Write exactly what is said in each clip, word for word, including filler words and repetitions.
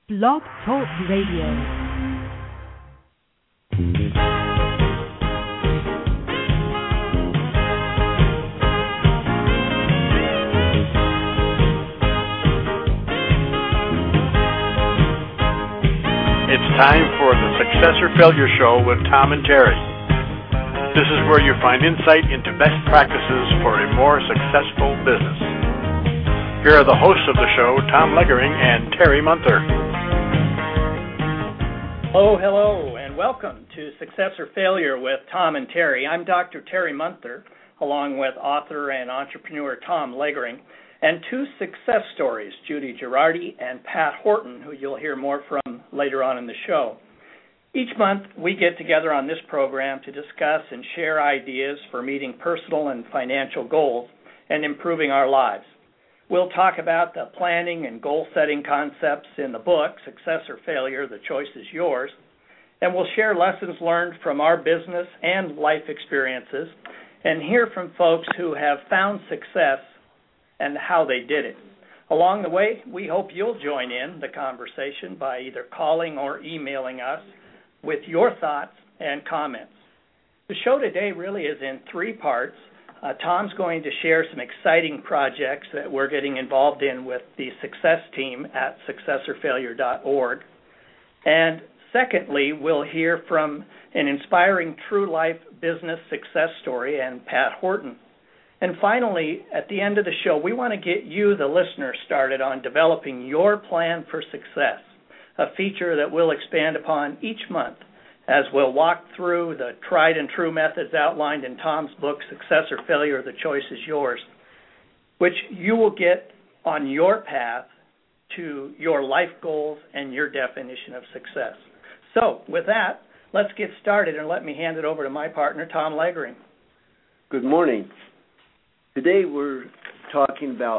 Blog Talk Radio. It's time for the Success or Failure Show with Tom and Terry. This is where you find insight into best practices for a more successful business. Here are the hosts of the show, Tom Leggering and Terry Munther. Hello, hello, and welcome to Success or Failure with Tom and Terry. I'm Doctor Terry Munther, along with author and entrepreneur Tom Leggering, and two success stories, Judy Girardi and Pat Horton, who you'll hear more from later on in the show. Each month, we get together on this program to discuss and share ideas for meeting personal and financial goals and improving our lives. We'll talk about the planning and goal-setting concepts in the book, Success or Failure, The Choice is Yours, and we'll share lessons learned from our business and life experiences and hear from folks who have found success and how they did it. Along the way, we hope you'll join in the conversation by either calling or emailing us with your thoughts and comments. The show today really is in three parts. Uh, Tom's going to share some exciting projects that we're getting involved in with the Success team at success or failure dot org. And secondly, we'll hear from an inspiring true life business success story and Pat Horton. And finally, at the end of the show, we want to get you, the listener, started on developing your plan for success, a feature that we'll expand upon each month as we'll walk through the tried and true methods outlined in Tom's book, Success or Failure, The Choice is Yours, which you will get on your path to your life goals and your definition of success. So with that, let's get started, and let me hand it over to my partner, Tom Leggering. Good morning. Today we're talking about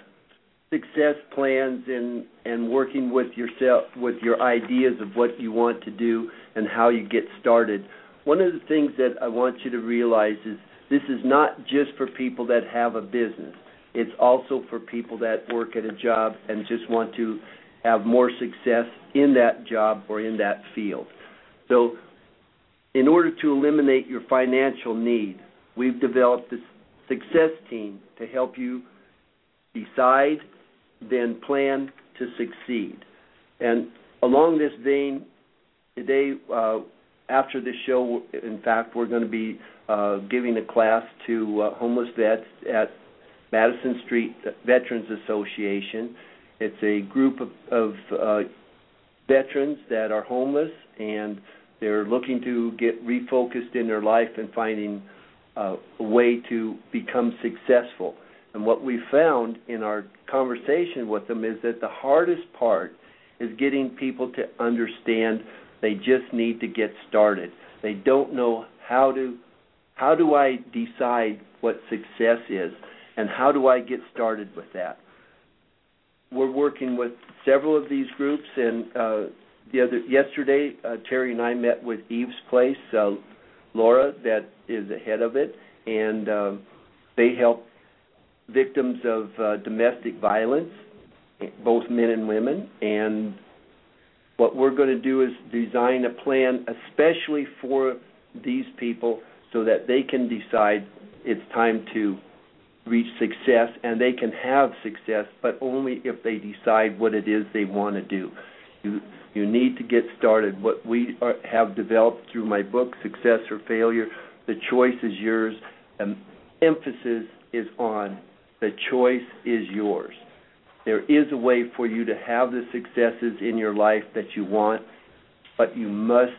success plans and, and working with yourself, with your ideas of what you want to do and how you get started. One of the things that I want you to realize is this is not just for people that have a business. It's also for people that work at a job and just want to have more success in that job or in that field. So in order to eliminate your financial need, we've developed this Success team to help you decide, then plan to succeed. And along this vein, today, uh, after the show, in fact, we're going to be uh, giving a class to uh, homeless vets at Madison Street Veterans Association. It's a group of, of uh, veterans that are homeless, and they're looking to get refocused in their life and finding Uh, a way to become successful. And what we found in our conversation with them is that the hardest part is getting people to understand they just need to get started. They don't know how to, how do I decide what success is, and how do I get started with that? We're working with several of these groups, and uh, the other yesterday, uh, Terry and I met with Eve's Place, uh, Laura, that is the head of it, and uh, they help victims of uh, domestic violence, both men and women. And what we're going to do is design a plan especially for these people so that they can decide it's time to reach success, and they can have success, but only if they decide what it is they want to do. You, you need to get started. What we are, have developed through my book, Success or Failure, The Choice is Yours, and emphasis is on the choice is yours. There is a way for you to have the successes in your life that you want, but you must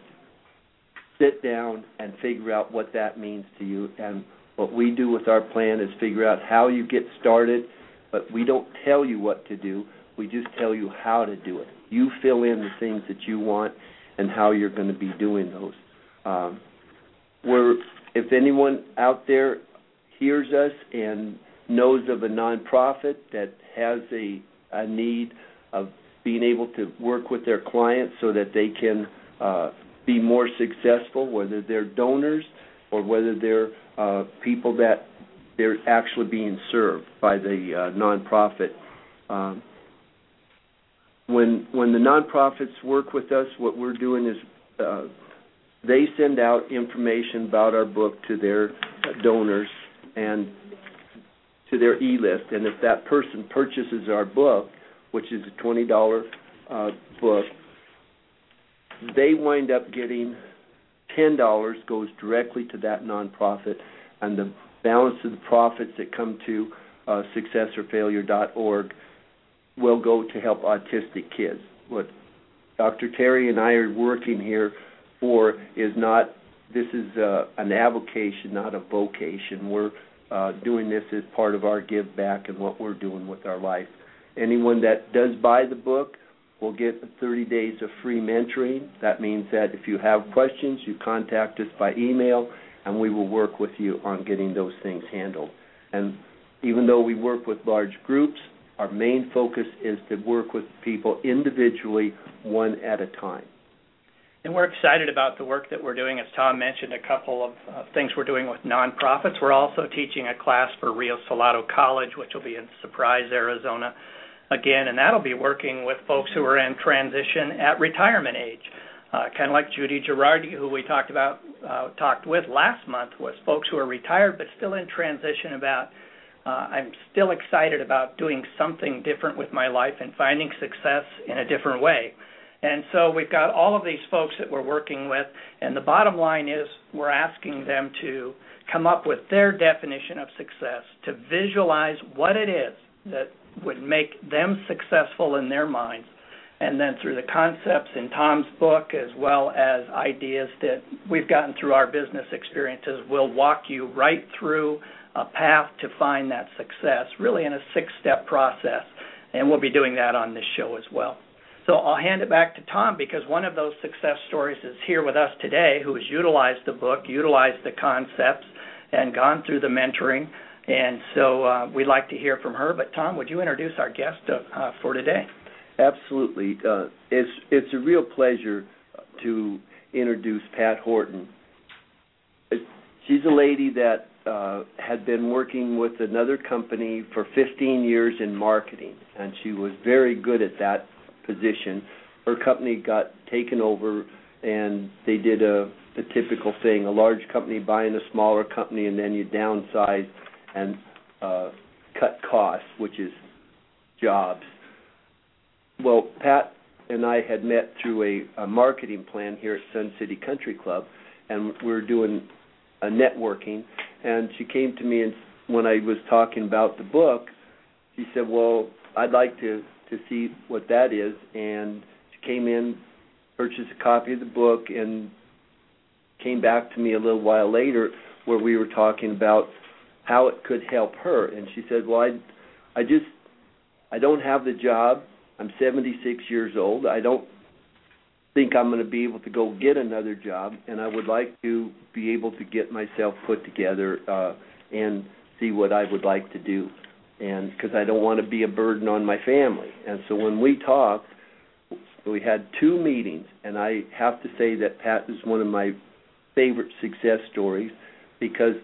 sit down and figure out what that means to you. And what we do with our plan is figure out how you get started, but we don't tell you what to do. We just tell you how to do it. You fill in the things that you want and how you're going to be doing those. Um, we're, if anyone out there hears us and knows of a nonprofit that has a, a need of being able to work with their clients so that they can uh, be more successful, whether they're donors or whether they're uh, people that they're actually being served by the uh, nonprofit. Um, when when when the nonprofits work with us, what we're doing is uh, they send out information about our book to their donors and to their e-list. And if that person purchases our book, which is a twenty dollars uh, book, they wind up getting ten dollars goes directly to that nonprofit, and the balance of the profits that come to uh, success or failure dot org will go to help autistic kids. What Doctor Terry and I are working here for is not, this is uh, an avocation, not a vocation. We're uh, doing this as part of our give back and what we're doing with our life. Anyone that does buy the book will get thirty days of free mentoring. That means that if you have questions, you contact us by email, and we will work with you on getting those things handled. And even though we work with large groups, our main focus is to work with people individually, one at a time. And we're excited about the work that we're doing. As Tom mentioned, a couple of uh, things we're doing with nonprofits. We're also teaching a class for Rio Salado College, which will be in Surprise, Arizona, again, and that'll be working with folks who are in transition at retirement age. Uh, kind of like Judy Girardi, who we talked about, uh, talked with last month, was folks who are retired but still in transition about, uh, I'm still excited about doing something different with my life and finding success in a different way. And so we've got all of these folks that we're working with, and the bottom line is we're asking them to come up with their definition of success, to visualize what it is that would make them successful in their minds, and then through the concepts in Tom's book as well as ideas that we've gotten through our business experiences, we'll walk you right through a path to find that success, really in a six-step process, and we'll be doing that on this show as well. So I'll hand it back to Tom, because one of those success stories is here with us today, who has utilized the book, utilized the concepts, and gone through the mentoring. And so uh, we'd like to hear from her. But, Tom, would you introduce our guest uh, for today? Absolutely. Uh, it's, it's a real pleasure to introduce Pat Horton. She's a lady that uh, had been working with another company for fifteen years in marketing, and she was very good at that position. Her company got taken over, and they did a, a typical thing, a large company buying a smaller company, and then you downsize and uh, cut costs, which is jobs. Well, Pat and I had met through a, a marketing plan here at Sun City Country Club, and we were doing a networking, and she came to me, and when I was talking about the book, she said, well, I'd like to, to see what that is, and she came in, purchased a copy of the book, and came back to me a little while later where we were talking about how it could help her. And she said, well, I, I just, I don't have the job. I'm seventy-six years old. I don't think I'm going to be able to go get another job, and I would like to be able to get myself put together uh, and see what I would like to do, and because I don't want to be a burden on my family. And so when we talked, we had two meetings, and I have to say that Pat is one of my favorite success stories, because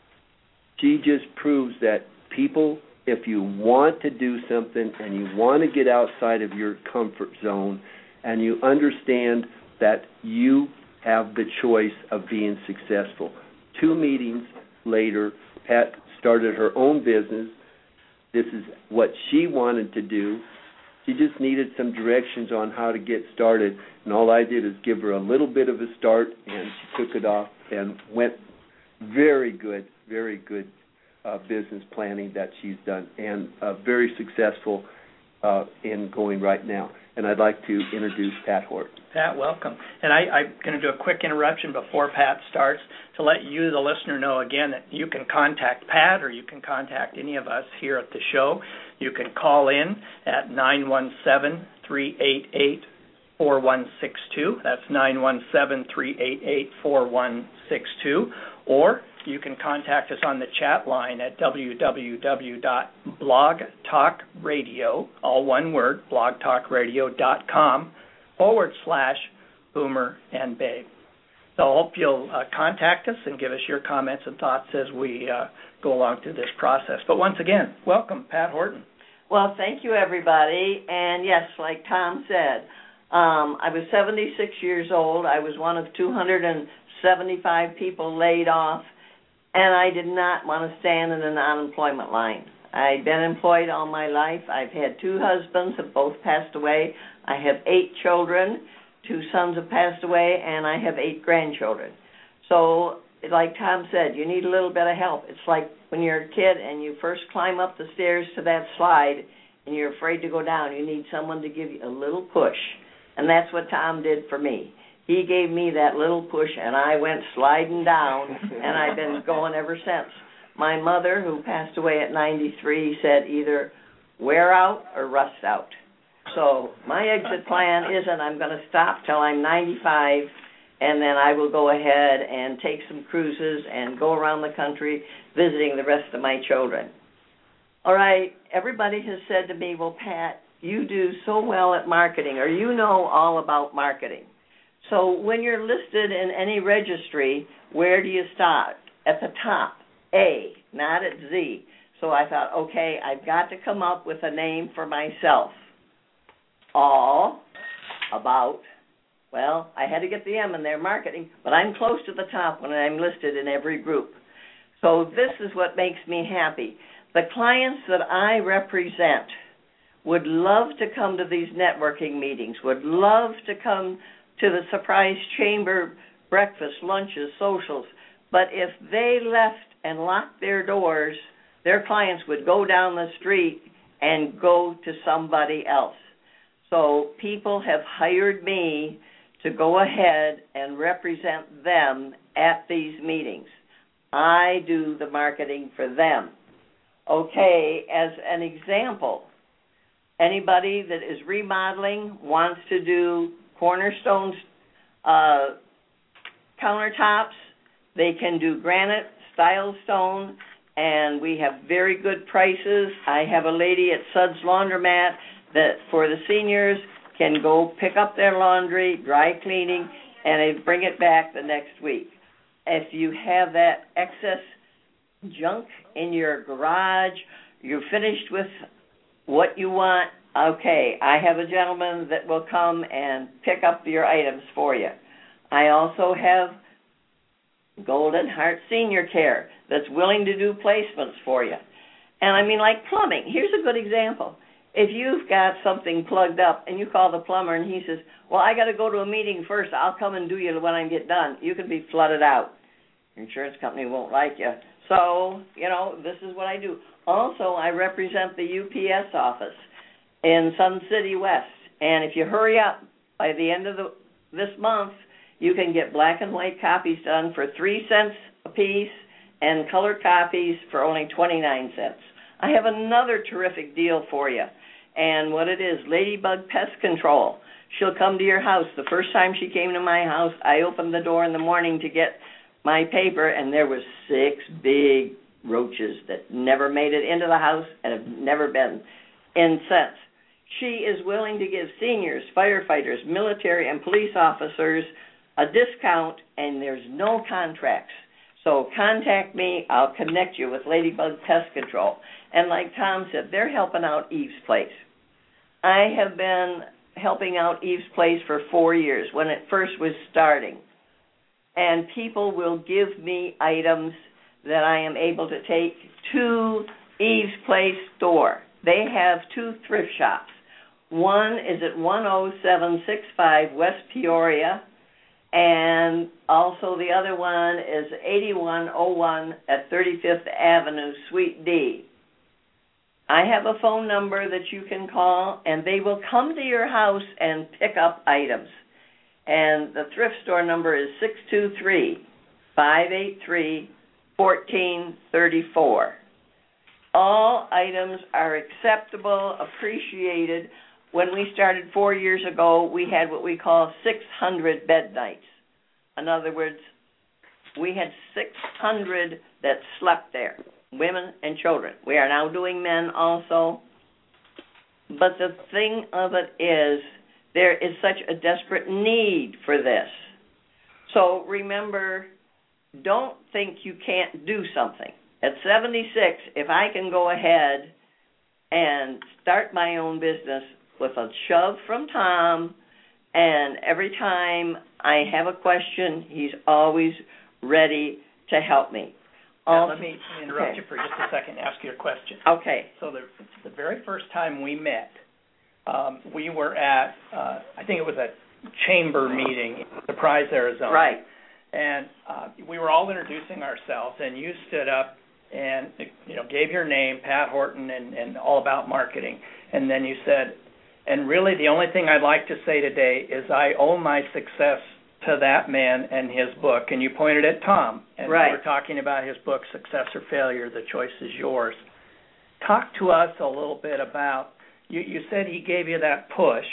she just proves that people, if you want to do something and you want to get outside of your comfort zone and you understand that you have the choice of being successful. Two meetings later, Pat started her own business. This is what she wanted to do. She just needed some directions on how to get started, and all I did is give her a little bit of a start, and she took it off and went very good, very good uh, business planning that she's done, and uh, very successful uh, in going right now. And I'd like to introduce Pat Horton. Pat, welcome. And I, I'm going to do a quick interruption before Pat starts to let you, the listener, know again that you can contact Pat or you can contact any of us here at the show. You can call in at nine one seven, three eight eight, four one six two. That's nine one seven, three eight eight, four one six two. Or you can contact us on the chat line at w w w dot blog talk radio, all one word, blog talk radio dot com forward slash Boomer and Babe. So I hope you'll uh, contact us and give us your comments and thoughts as we uh, go along through this process. But once again, welcome, Pat Horton. Well, thank you, everybody. And yes, like Tom said, um, I was seventy-six years old. I was one of two hundred seventy-five people laid off, and I did not want to stand in an unemployment line. I've been employed all my life. I've had two husbands have both passed away. I have eight children. Two sons have passed away, and I have eight grandchildren. So, like Tom said, you need a little bit of help. It's like when you're a kid and you first climb up the stairs to that slide and you're afraid to go down. You need someone to give you a little push, and that's what Tom did for me. He gave me that little push, and I went sliding down, and I've been going ever since. My mother, who passed away at ninety-three, said either wear out or rust out. So my exit plan isn't I'm going to stop till I'm ninety-five, and then I will go ahead and take some cruises and go around the country visiting the rest of my children. All right, everybody has said to me, well, Pat, you do so well at marketing, or you know all about marketing. So when you're listed in any registry, where do you start? At the top, A, not at Z. So I thought, okay, I've got to come up with a name for myself. All about, well, I had to get the M in there, marketing, but I'm close to the top when I'm listed in every group. So this is what makes me happy. The clients that I represent would love to come to these networking meetings, would love to come to the surprise chamber breakfast, lunches, socials, but if they left and locked their doors, their clients would go down the street and go to somebody else. So people have hired me to go ahead and represent them at these meetings. I do the marketing for them. Okay, as an example, anybody that is remodeling wants to do cornerstones, uh, countertops, they can do granite, style stone, and we have very good prices. I have a lady at Suds Laundromat that for the seniors can go pick up their laundry, dry cleaning, and they bring it back the next week. If you have that excess junk in your garage, you're finished with what you want, okay, I have a gentleman that will come and pick up your items for you. I also have Golden Heart Senior Care that's willing to do placements for you. And I mean, like plumbing. Here's a good example. If you've got something plugged up and you call the plumber and he says, well, I got to go to a meeting first, I'll come and do you when I get done, you can be flooded out. Your insurance company won't like you. So, you know, this is what I do. Also, I represent the U P S office in Sun City West. And if you hurry up, by the end of the, this month, you can get black and white copies done for three cents a piece and colored copies for only twenty-nine cents. I have another terrific deal for you. And what it is, Ladybug Pest Control. She'll come to your house. The first time she came to my house, I opened the door in the morning to get my paper, and there was six big roaches that never made it into the house and have never been in since. She is willing to give seniors, firefighters, military, and police officers a discount, and there's no contracts. So contact me. I'll connect you with Ladybug Pest Control. And like Tom said, they're helping out Eve's Place. I have been helping out Eve's Place for four years when it first was starting. And people will give me items that I am able to take to Eve's Place store. They have two thrift shops. One is at one oh seven six five West Peoria, and also the other one is eighty-one oh one at thirty-fifth Avenue, Suite D. I have a phone number that you can call, and they will come to your house and pick up items. And the thrift store number is six two three, five eight three, one four three four. All items are acceptable, appreciated. When we started four years ago, we had what we call six hundred bed nights. In other words, we had six hundred that slept there, women and children. We are now doing men also. But the thing of it is, there is such a desperate need for this. So remember, don't think you can't do something. At seventy-six, if I can go ahead and start my own business with a shove from Tom, and every time I have a question, he's always ready to help me. Now, let me interrupt okay. you for just a second and ask you a question. Okay. So the, the very first time we met, um, we were at, uh, I think it was a chamber meeting in Surprise, Arizona. Right. And uh, we were all introducing ourselves, and you stood up and, you know, gave your name, Pat Horton, and, and all about marketing. And then you said, and really the only thing I'd like to say today is I owe my success to that man and his book. And you pointed at Tom. And right. we were talking about his book, Success or Failure, The Choice is Yours. Talk to us a little bit about, you, you said he gave you that push.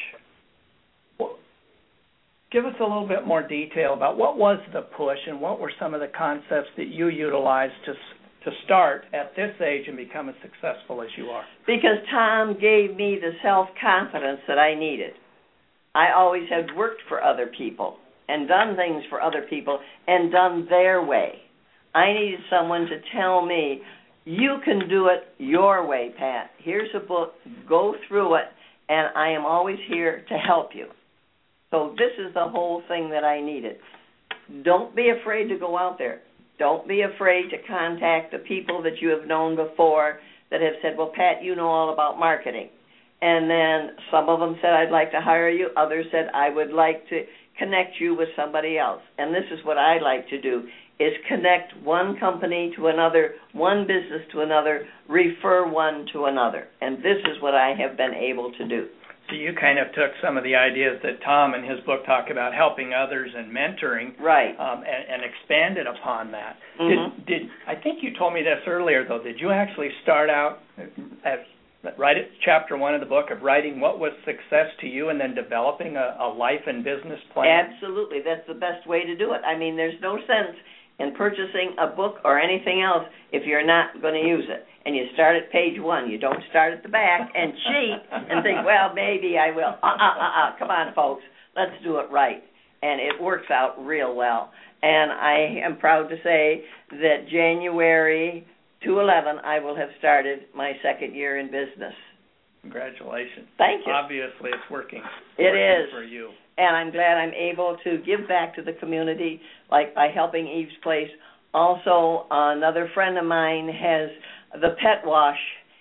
Well, give us a little bit more detail about what was the push and what were some of the concepts that you utilized to to start at this age and become as successful as you are? Because Tom gave me the self-confidence that I needed. I always had worked for other people and done things for other people and done their way. I needed someone to tell me, you can do it your way, Pat. Here's a book, go through it, and I am always here to help you. So this is the whole thing that I needed. Don't be afraid to go out there. Don't be afraid to contact the people that you have known before that have said, well, Pat, you know all about marketing. And then some of them said, I'd like to hire you. Others said, I would like to connect you with somebody else. And this is what I like to do, is connect one company to another, one business to another, refer one to another. And this is what I have been able to do. So you kind of took some of the ideas that Tom in his book talk about helping others and mentoring, right, um, and, and expanded upon that. Mm-hmm. Did, did I think you told me this earlier, though? Did you actually start out as right at chapter one of the book of writing what was success to you and then developing a, a life and business plan? Absolutely. That's the best way to do it. I mean, there's no sense in purchasing a book or anything else if you're not going to use it. And you start at page one. You don't start at the back and cheat and think, well, maybe I will. Uh, uh, uh, uh. Come on, folks. Let's do it right. And it works out real well. And I am proud to say that January two eleven, I will have started my second year in business. Congratulations. Thank you. Obviously, it's working. It working is. for you. And I'm glad I'm able to give back to the community, like by helping Eve's Place. Also, another friend of mine has the pet wash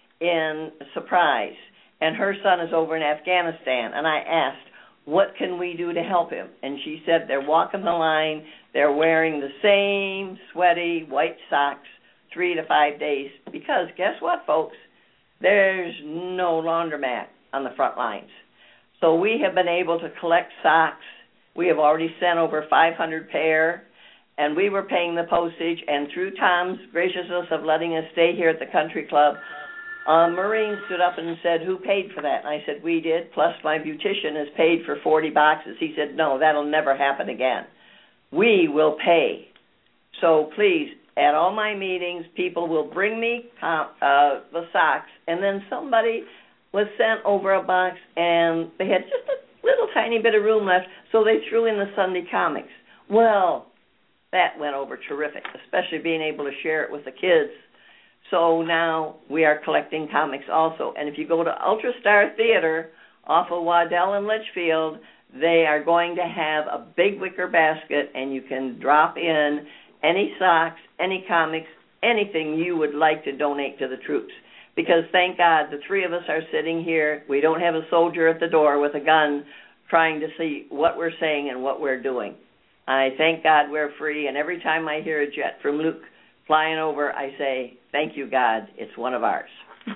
in Surprise, and her son is over in Afghanistan. And I asked, what can we do to help him? And she said they're walking the line, they're wearing the same sweaty white socks three to five days, because guess what, folks? There's no laundromat on the front lines. So we have been able to collect socks. We have already sent over five hundred pair, and we were paying the postage. And through Tom's graciousness of letting us stay here at the country club, a Marine stood up and said, who paid for that? And I said, we did, plus my beautician has paid for forty boxes. He said, no, that'll never happen again. We will pay. So please, at all my meetings, people will bring me uh, the socks, and then somebody was sent over a box, and they had just a little tiny bit of room left, so they threw in the Sunday comics. Well, that went over terrific, especially being able to share it with the kids. So now we are collecting comics also. And if you go to UltraStar Theater off of Waddell and Litchfield, they are going to have a big wicker basket, and you can drop in any socks, any comics, anything you would like to donate to the troops. Because thank God the three of us are sitting here. We don't have a soldier at the door with a gun trying to see what we're saying and what we're doing. I thank God we're free, and every time I hear a jet from Luke flying over, I say, thank you, God, it's one of ours.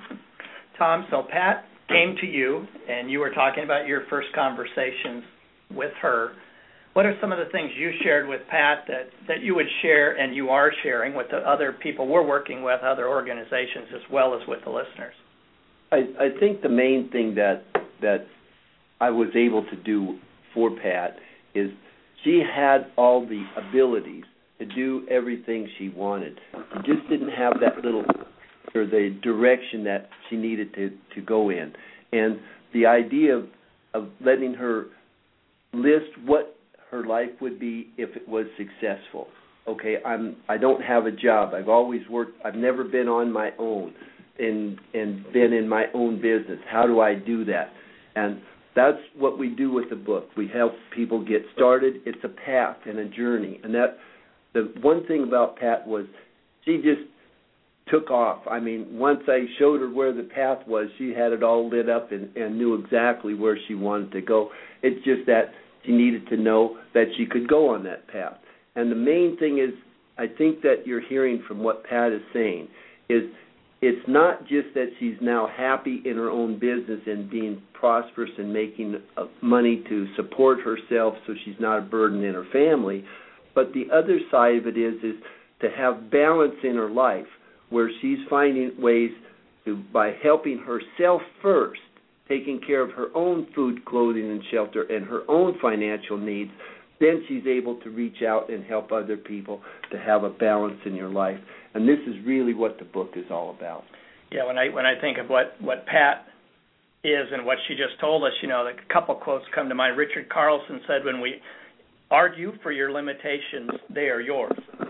Tom, so Pat came to you, and you were talking about your first conversations with her. What are some of the things you shared with Pat that, that you would share and you are sharing with the other people we're working with, other organizations, as well as with the listeners? I, I think the main thing that that I was able to do for Pat is she had all the abilities to do everything she wanted. She just didn't have that little, or the direction that she needed to, to go in. And the idea of, of letting her list what her life would be if it was successful. Okay, I'm I don't have a job. I've always worked. I've never been on my own. and and been in my own business. How do I do that? And that's what we do with the book. We help people get started. It's a path and a journey. And that the one thing about Pat was she just took off. I mean, once I showed her where the path was, she had it all lit up and, and knew exactly where she wanted to go. It's just that she needed to know that she could go on that path. And the main thing is, I think that you're hearing from what Pat is saying, is it's not just that she's now happy in her own business and being prosperous and making money to support herself so she's not a burden in her family, but the other side of it is, is to have balance in her life where she's finding ways to, by helping herself first, taking care of her own food, clothing, and shelter and her own financial needs, then she's able to reach out and help other people to have a balance in your life. And this is really what the book is all about. Yeah, when I when I think of what, what Pat is and what she just told us, you know, a couple quotes come to mind. Richard Carlson said, when we argue for your limitations, they are yours.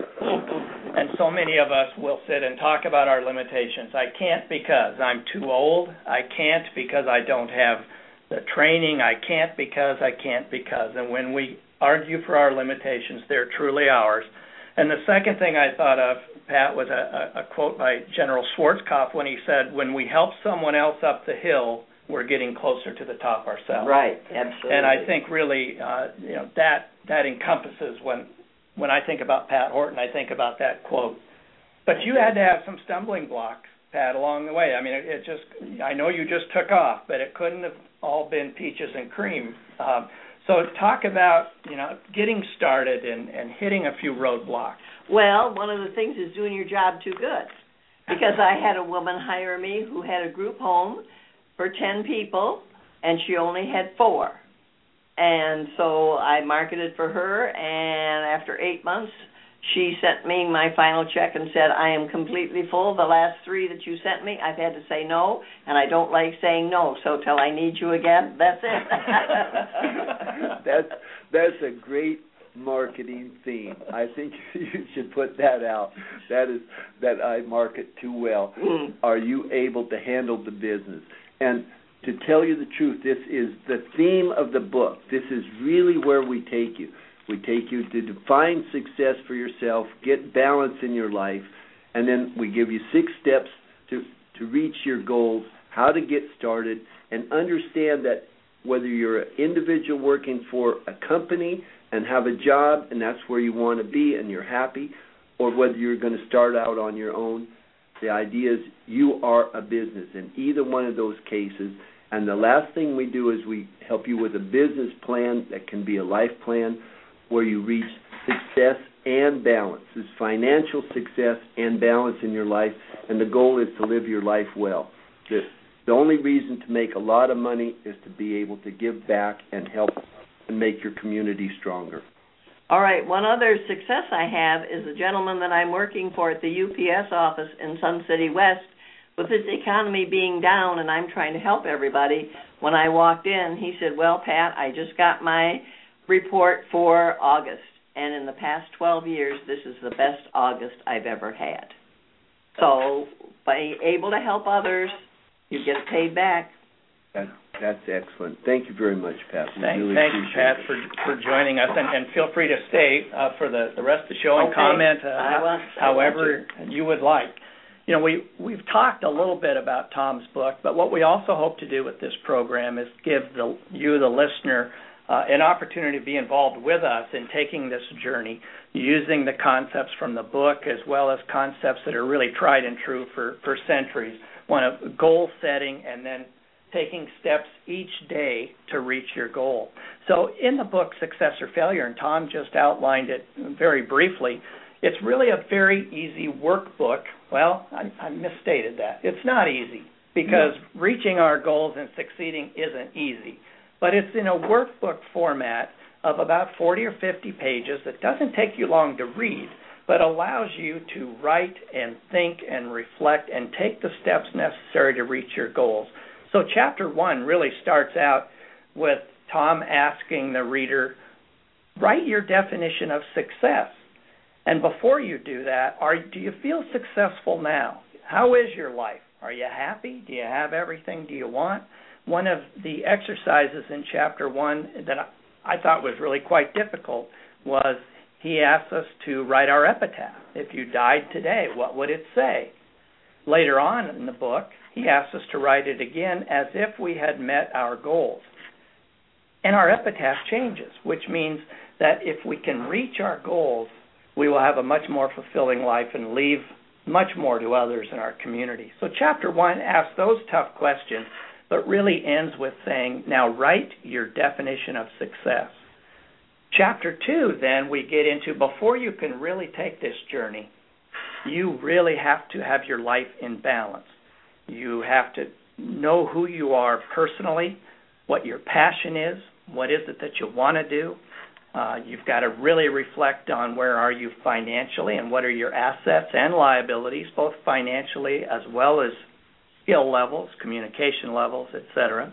And so many of us will sit and talk about our limitations. I can't because I'm too old. I can't because I don't have the training. I can't because I can't because. And when we argue for our limitations, they're truly ours. And the second thing I thought of, Pat, was a, a, a quote by General Schwarzkopf when he said, when we help someone else up the hill, we're getting closer to the top ourselves. Right, absolutely. And I think really, uh, you know, that that encompasses when when I think about Pat Horton, I think about that quote. But you had to have some stumbling blocks, Pat, along the way. I mean, it, it just, I know you just took off, but it couldn't have all been peaches and cream. Um, so talk about, you know, getting started and, and hitting a few roadblocks. Well, one of the things is doing your job too good. Because I had a woman hire me who had a group home for ten people, and she only had four. And so I marketed for her, and after eight months, she sent me my final check and said, I am completely full. The last three that you sent me, I've had to say no, and I don't like saying no, so till I need you again, that's it. that's, that's a great marketing theme. I think you should put that out. That is that I market too well. Mm. Are you able to handle the business? And to tell you the truth, this is the theme of the book. This is really where we take you. We take you to define success for yourself, get balance in your life, and then we give you six steps to, to reach your goals, how to get started, and understand that whether you're an individual working for a company and have a job and that's where you want to be and you're happy, or whether you're going to start out on your own, the idea is you are a business in either one of those cases. And the last thing we do is we help you with a business plan that can be a life plan where you reach success and balance. It's financial success and balance in your life, and the goal is to live your life well. The, the only reason to make a lot of money is to be able to give back and help and make your community stronger. All right, one other success I have is a gentleman that I'm working for at the U P S office in Sun City West. With this economy being down and I'm trying to help everybody, when I walked in, he said, well, Pat, I just got my report for August, and in the past twelve years, this is the best August I've ever had. So by able to help others, you get paid back. That, that's excellent. Thank you very much, Pat. We thank really thank you, Pat, for, for joining us, and, and feel free to stay uh, for the, the rest of the show and okay. comment uh, I want, however I want you would like. You know, we, we've talked a little bit about Tom's book, but what we also hope to do with this program is give the, you, the listener, uh, an opportunity to be involved with us in taking this journey, using the concepts from the book as well as concepts that are really tried and true for, for centuries. One of goal setting and then taking steps each day to reach your goal. So in the book, Success or Failure, and Tom just outlined it very briefly, it's really a very easy workbook. Well, I, I misstated that. It's not easy because no. reaching our goals and succeeding isn't easy. But it's in a workbook format of about forty or fifty pages that doesn't take you long to read, but allows you to write and think and reflect and take the steps necessary to reach your goals. So chapter one really starts out with Tom asking the reader, write your definition of success. And before you do that, are, do you feel successful now? How is your life? Are you happy? Do you have everything do you want? One of the exercises in chapter one that I thought was really quite difficult was he asked us to write our epitaph. If you died today, what would it say? Later on in the book, he asked us to write it again as if we had met our goals. And our epitaph changes, which means that if we can reach our goals, we will have a much more fulfilling life and leave much more to others in our community. So chapter one asks those tough questions, but really ends with saying, now write your definition of success. Chapter two, then, we get into, before you can really take this journey, you really have to have your life in balance. You have to know who you are personally, what your passion is, what is it that you want to do. Uh, you've got to really reflect on where are you financially and what are your assets and liabilities, both financially as well as skill levels, communication levels, et cetera.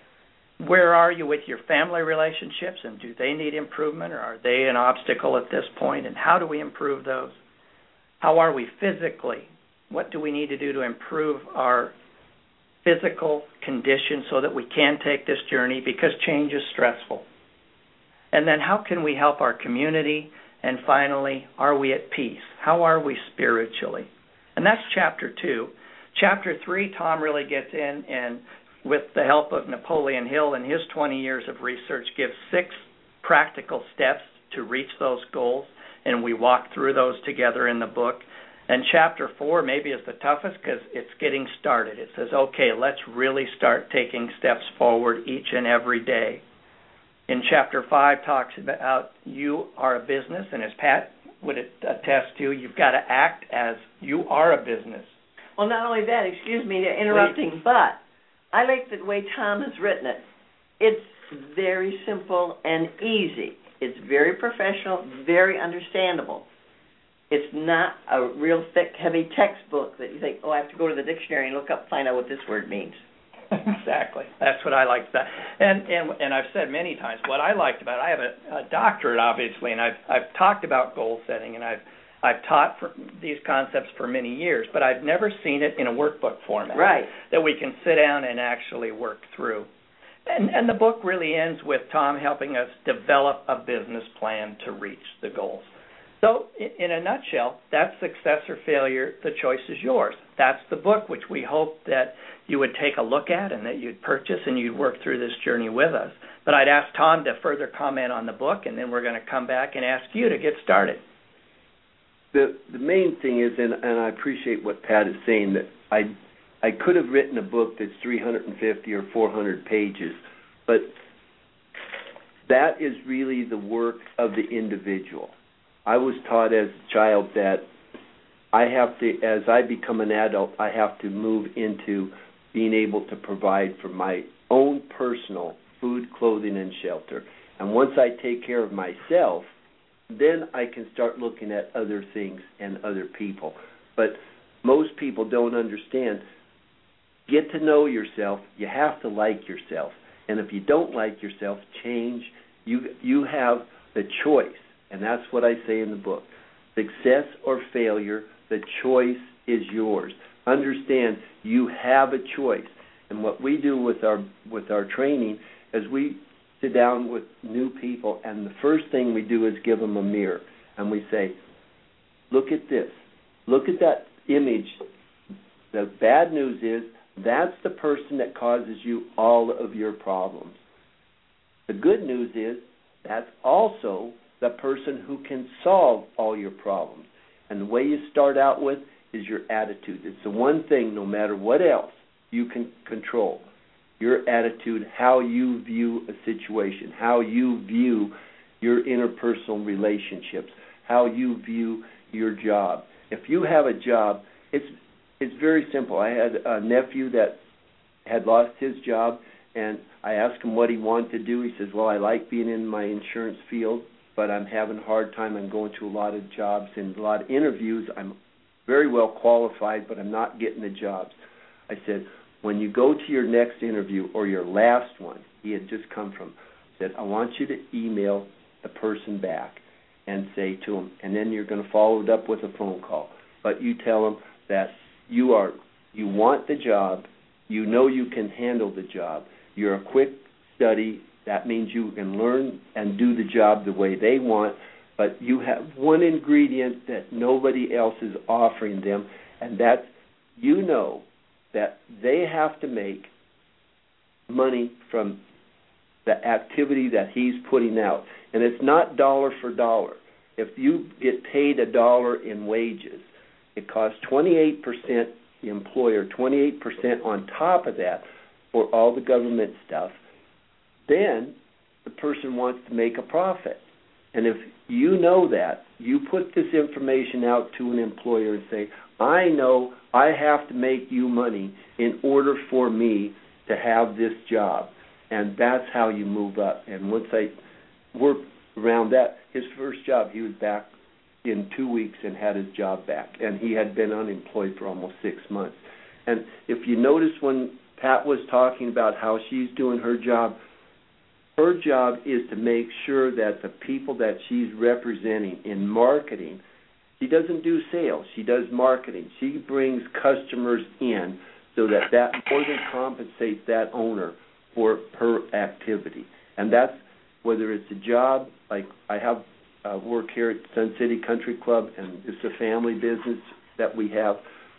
Where are you with your family relationships, and do they need improvement, or are they an obstacle at this point, and how do we improve those? How are we physically? What do we need to do to improve our physical condition so that we can take this journey, because change is stressful? And then how can we help our community? And finally, are we at peace? How are we spiritually? And that's chapter two. Chapter three, Tom really gets in and, with the help of Napoleon Hill and his twenty years of research, gives six practical steps to reach those goals, and we walk through those together in the book. And chapter four maybe is the toughest because it's getting started. It says, okay, let's really start taking steps forward each and every day. In chapter five, talks about you are a business, and as Pat would attest to, you've got to act as you are a business. Well, not only that, excuse me to interrupting, Please. but I like the way Tom has written it. It's very simple and easy. It's very professional, very understandable. It's not a real thick, heavy textbook that you think, oh, I have to go to the dictionary and look up, find out what this word means. Exactly. That's what I liked about it. And, and and I've said many times, what I liked about it, I have a, a doctorate, obviously, and I've I've talked about goal setting, and I've I've taught for these concepts for many years, but I've never seen it in a workbook format. Right. That we can sit down and actually work through. And, and the book really ends with Tom helping us develop a business plan to reach the goals. So, in a nutshell, that's Success or Failure, the choice is yours. That's the book which we hope that you would take a look at and that you'd purchase and you'd work through this journey with us. But I'd ask Tom to further comment on the book, and then we're going to come back and ask you to get started. The the main thing is, and, and I appreciate what Pat is saying, that I I could have written a book that's three hundred fifty or four hundred pages, but that is really the work of the individual. I was taught as a child that I have to, as I become an adult, I have to move into being able to provide for my own personal food, clothing, and shelter. And once I take care of myself, then I can start looking at other things and other people. But most people don't understand. Get to know yourself. You have to like yourself. And if you don't like yourself, change. You you have the choice. And that's what I say in the book. Success or failure, the choice is yours. Understand you have a choice. And what we do with our with our training is we sit down with new people, and the first thing we do is give them a mirror. And we say, look at this. Look at that image. The bad news is that's the person that causes you all of your problems. The good news is that's also the person who can solve all your problems. And the way you start out with is your attitude. It's the one thing, no matter what else, you can control. Your attitude, how you view a situation, how you view your interpersonal relationships, how you view your job. If you have a job, it's it's very simple. I had a nephew that had lost his job, and I asked him what he wanted to do. He says, well, I like being in my insurance field, but I'm having a hard time. I'm going to a lot of jobs and a lot of interviews. I'm very well qualified, but I'm not getting the jobs. I said, when you go to your next interview or your last one, he had just come from, said, I want you to email the person back and say to them, and then you're going to follow it up with a phone call. But you tell them that you are you want the job, you know you can handle the job, you're a quick study, that means you can learn and do the job the way they want, but you have one ingredient that nobody else is offering them, and that's you know that they have to make money from the activity that he's putting out. And it's not dollar for dollar. If you get paid a dollar in wages, it costs twenty-eight percent the employer, twenty-eight percent on top of that for all the government stuff. Then the person wants to make a profit. And if you know that, you put this information out to an employer and say, I know I have to make you money in order for me to have this job. And that's how you move up. And once I worked around that, his first job, he was back in two weeks and had his job back. And he had been unemployed for almost six months. And if you notice when Pat was talking about how she's doing her job, her job is to make sure that the people that she's representing in marketing, she doesn't do sales, she does marketing. She brings customers in so that that more than compensates that owner for her activity. And that's whether it's a job, like I have uh, work here at Sun City Country Club, and it's a family business that we have.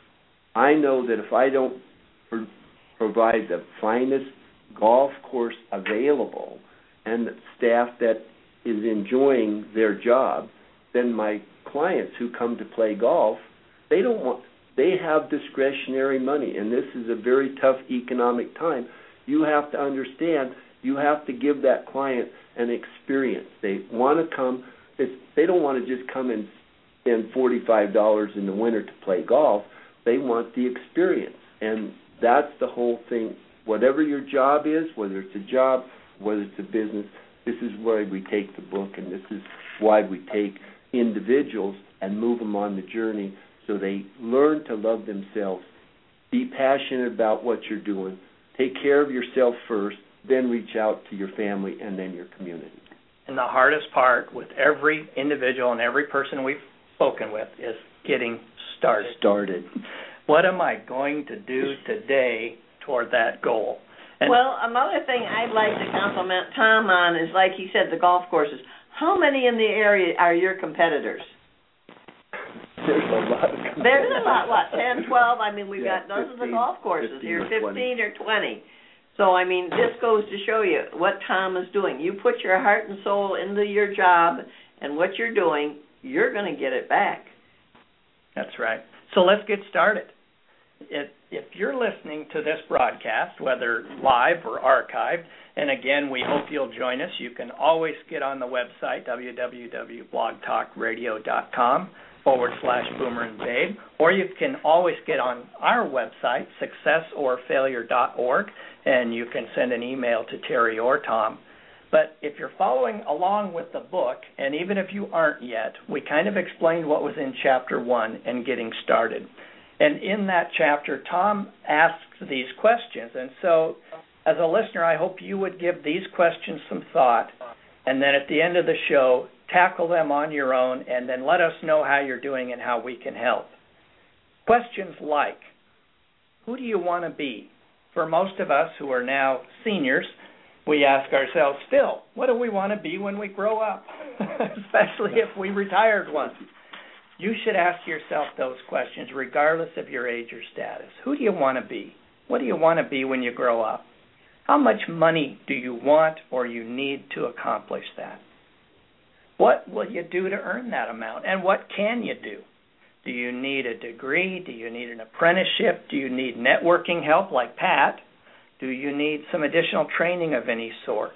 I know that if I don't pro- provide the finest golf course available and staff that is enjoying their job, then my clients who come to play golf, they don't want, they have discretionary money, and this is a very tough economic time. You have to understand, you have to give that client an experience. They want to come, they don't want to just come and spend forty-five dollars in the winter to play golf. They want the experience, and that's the whole thing. Whatever your job is, whether it's a job, whether it's a business, this is why we take the book, and this is why we take individuals and move them on the journey so they learn to love themselves, be passionate about what you're doing, take care of yourself first, then reach out to your family and then your community. And the hardest part with every individual and every person we've spoken with is getting started. Started. What am I going to do today toward that goal? And well, another thing I'd like to compliment Tom on is, like he said, the golf courses. How many in the area are your competitors? There's a lot of competitors. There's a lot, what, ten, twelve? I mean, we've yeah, got dozens fifteen, of golf courses fifteen here, or fifteen or twenty. So, I mean, this goes to show you what Tom is doing. You put your heart and soul into your job and what you're doing, you're going to get it back. That's right. So let's get started. If, if you're listening to this broadcast, whether live or archived, and again, we hope you'll join us, you can always get on the website, w w w dot blog talk radio dot com forward slash Boomer and Babe, or you can always get on our website, success or failure dot org, and you can send an email to Terry or Tom. But if you're following along with the book, and even if you aren't yet, we kind of explained what was in Chapter one and getting started. And in that chapter, Tom asks these questions. And so as a listener, I hope you would give these questions some thought, and then at the end of the show, tackle them on your own, and then let us know how you're doing and how we can help. Questions like, who do you want to be? For most of us who are now seniors, we ask ourselves still, what do we want to be when we grow up? Especially if we retired once. You should ask yourself those questions regardless of your age or status. Who do you want to be? What do you want to be when you grow up? How much money do you want or you need to accomplish that? What will you do to earn that amount? And what can you do? Do you need a degree? Do you need an apprenticeship? Do you need networking help like Pat? Do you need some additional training of any sort?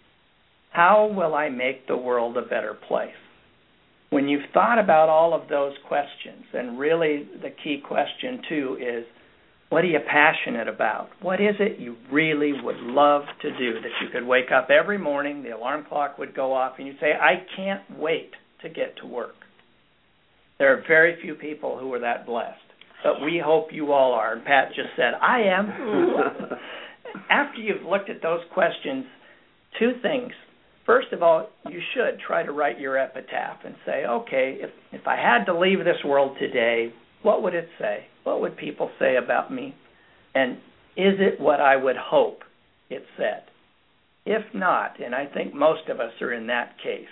How will I make the world a better place? When you've thought about all of those questions, and really the key question too is, what are you passionate about? What is it you really would love to do that you could wake up every morning, the alarm clock would go off, and you'd say, I can't wait to get to work? There are very few people who are that blessed, but we hope you all are. And Pat just said, I am. After you've looked at those questions, two things. First of all, you should try to write your epitaph and say, okay, if, if I had to leave this world today, What would it say? What would people say about me? And is it what I would hope it said? If not, and I think most of us are in that case,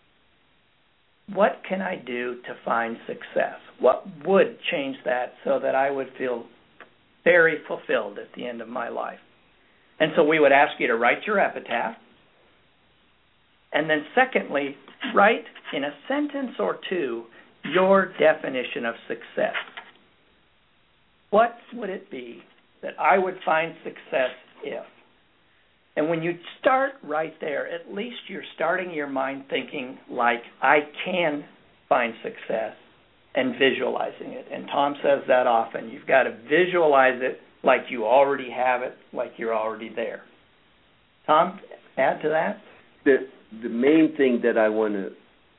what can I do to find success? What would change that so that I would feel very fulfilled at the end of my life? And so we would ask you to write your epitaph. And then secondly, write in a sentence or two your definition of success. What would it be that I would find success if? And when you start right there, at least you're starting your mind thinking like, I can find success, and visualizing it. And Tom says that often. You've got to visualize it like you already have it, like you're already there. Tom, add to that? The, the main thing that I want to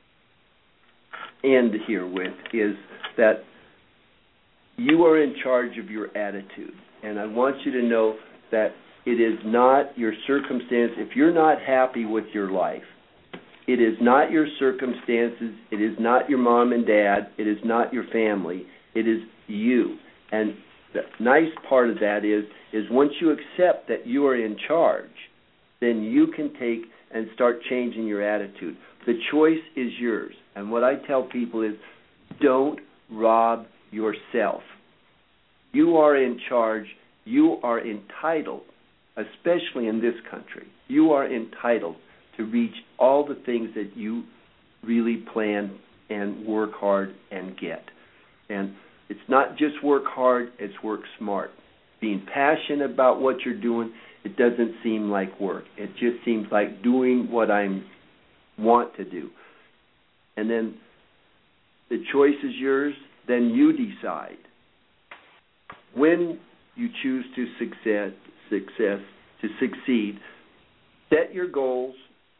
end here with is that you are in charge of your attitude. And I want you to know that it is not your circumstance. If you're not happy with your life, it is not your circumstances. It is not your mom and dad. It is not your family. It is you. And the nice part of that is, is once you accept that you are in charge, then you can take and start changing your attitude. The choice is yours. And what I tell people is, don't rob yourself. You are in charge. You are entitled, especially in this country, you are entitled to reach all the things that you really plan and work hard and get. And it's not just work hard, it's work smart. Being passionate about what you're doing, it doesn't seem like work. It just seems like doing what I want to do. And then the choice is yours, then you decide. When you choose to success, success to succeed, set your goals,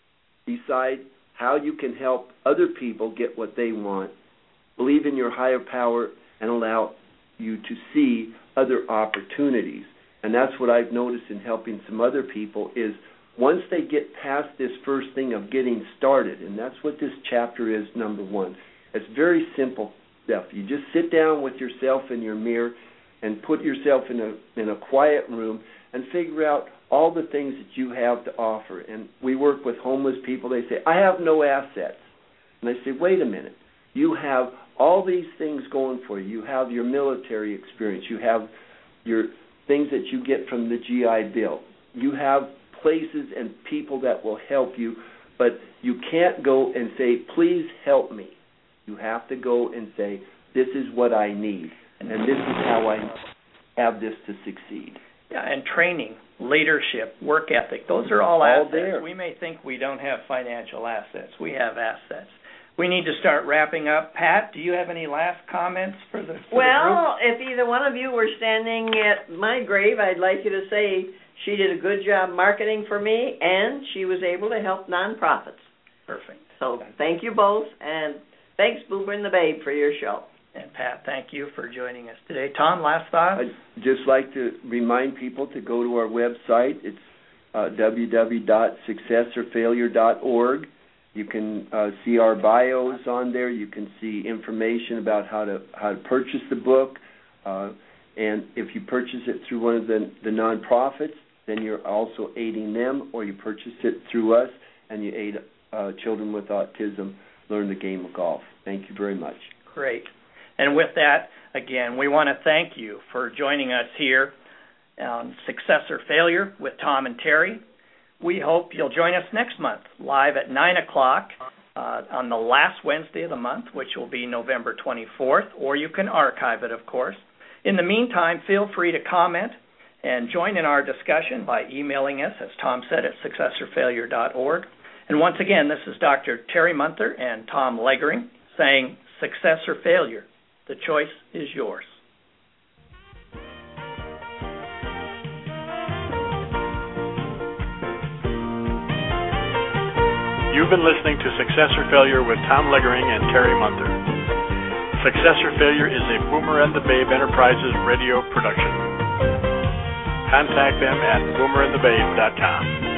decide how you can help other people get what they want, believe in your higher power, and allow you to see other opportunities. And that's what I've noticed in helping some other people is once they get past this first thing of getting started, and that's what this chapter is, number one. It's very simple stuff. You just sit down with yourself in your mirror and put yourself in a in a quiet room and figure out all the things that you have to offer. And we work with homeless people. They say, I have no assets. And I say, wait a minute. You have all these things going for you. You have your military experience. You have your things that you get from the G I Bill. You have places and people that will help you, but you can't go and say, please help me. You have to go and say, this is what I need, and this is how I have this to succeed. Yeah, and training, leadership, work ethic, those are all, all assets. There. We may think we don't have financial assets. We have assets. We need to start wrapping up. Pat, do you have any last comments for the, for well, the group? If either one of you were standing at my grave, I'd like you to say she did a good job marketing for me, and she was able to help nonprofits. Perfect. So thank you both, and thanks, Boomer and the Babe, for your show. And Pat, thank you for joining us today. Tom, last thoughts? I'd just like to remind people to go to our website. It's uh, w w w dot success or failure dot org. You can uh, see our bios on there. You can see information about how to how to purchase the book. Uh, and if you purchase it through one of the, the nonprofits, then you're also aiding them, or you purchase it through us and you aid uh, children with autism learn the game of golf. Thank you very much. Great. And with that, again, we want to thank you for joining us here on Success or Failure with Tom and Terry. We hope you'll join us next month, live at nine o'clock uh, on the last Wednesday of the month, which will be November twenty-fourth, or you can archive it, of course. In the meantime, feel free to comment and join in our discussion by emailing us, as Tom said, at success or failure dot org. And once again, this is Doctor Terry Munther and Tom Legering saying success or failure. The choice is yours. You've been listening to Success or Failure with Tom Legering and Terry Munther. Success or Failure is a Boomer and the Babe Enterprises radio production. Contact them at boomer and the babe dot com.